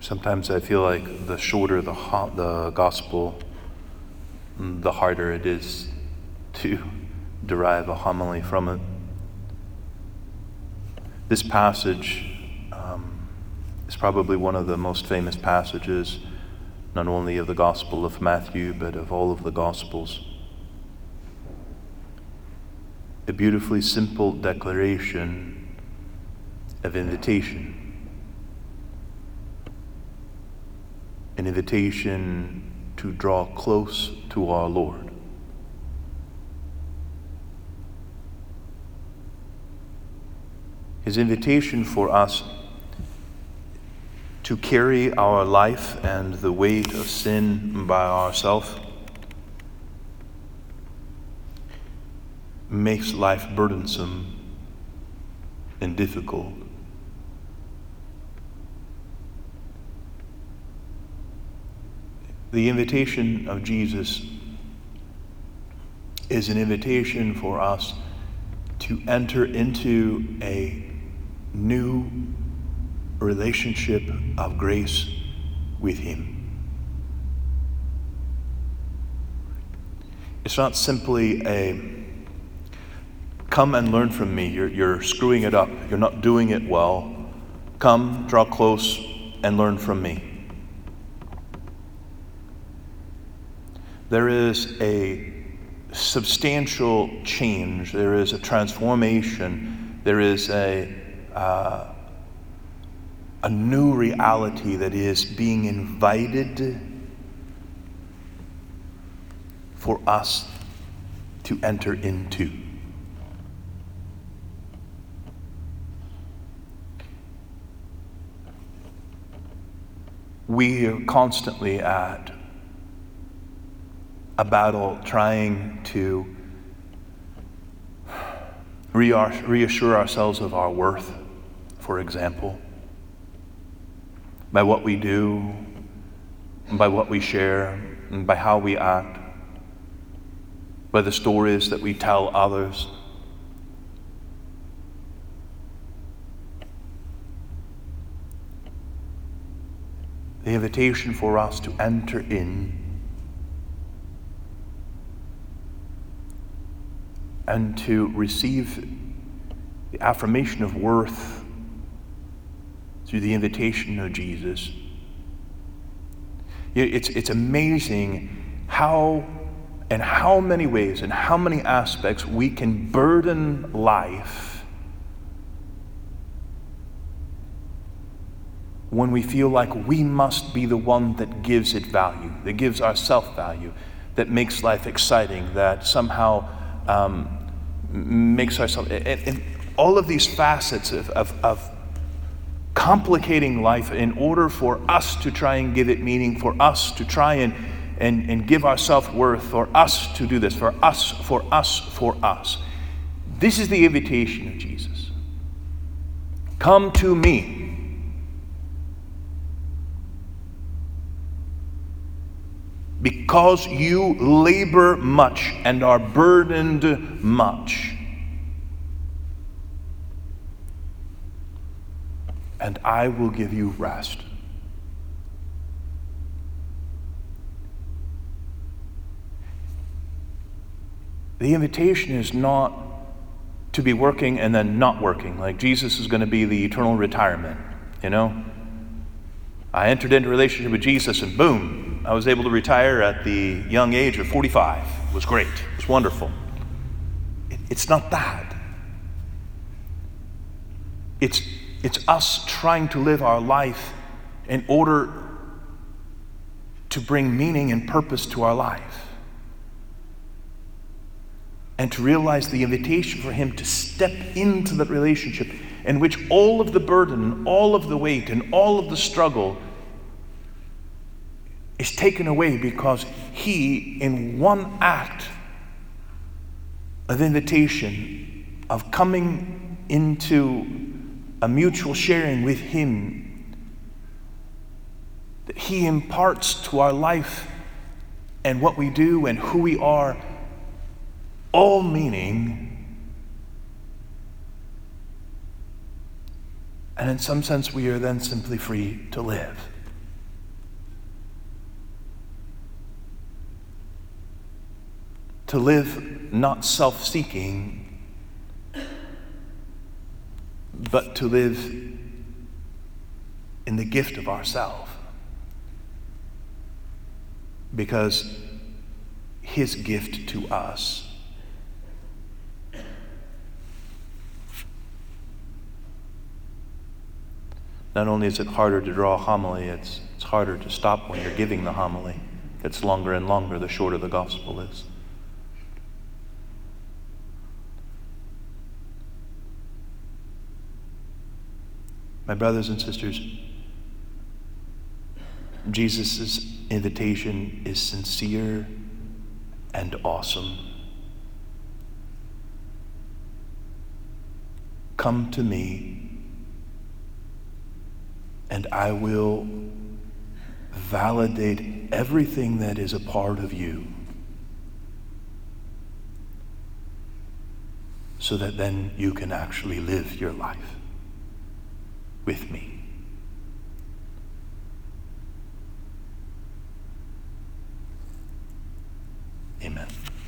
Sometimes I feel like the shorter the gospel, the harder it is to derive a homily from it. This passage is probably one of the most famous passages, not only of the Gospel of Matthew, but of all of the Gospels. A beautifully simple declaration of invitation. An invitation to draw close to our Lord. His invitation for us to carry our life and the weight of sin by ourselves makes life burdensome and difficult. The invitation of Jesus is an invitation for us to enter into a new relationship of grace with Him. It's not simply a come and learn from me. You're screwing it up. You're not doing it well. Come, draw close, and learn from me. There is a substantial change. There is a transformation. There is a new reality that is being invited for us to enter into. We are constantly at a battle trying to reassure ourselves of our worth, for example, by what we do, by what we share, and by how we act, by the stories that we tell others. The invitation for us to enter in and to receive the affirmation of worth through the invitation of Jesus. It's amazing how many ways and how many aspects we can burden life when we feel like we must be the one that gives it value, that gives ourself value, that makes life exciting, that somehow makes ourselves, and all of these facets of complicating life in order for us to try and give it meaning, for us to try and give our self-worth, for us to do this, for us. This is the invitation of Jesus. Come to me. Because you labor much and are burdened much. And I will give you rest. The invitation is not to be working and then not working, like Jesus is going to be the eternal retirement, you know? I entered into a relationship with Jesus and boom, I was able to retire at the young age of 45. It was great. It was wonderful. It's not that. It's us trying to live our life in order to bring meaning and purpose to our life. And to realize the invitation for Him to step into that relationship in which all of the burden, all of the weight, and all of the struggle is taken away because He, in one act of invitation, of coming into a mutual sharing with Him, that He imparts to our life and what we do and who we are all meaning. And in some sense, we are then simply free to live. to live not self-seeking, but to live in the gift of ourself. Because his gift to us not only is it harder to draw a homily, it's harder to stop when you're giving the homily. It's longer and longer the shorter the gospel is. My brothers and sisters, Jesus' invitation is sincere and awesome. Come to me, and I will validate everything that is a part of you, so that then you can actually live your life with me. Amen.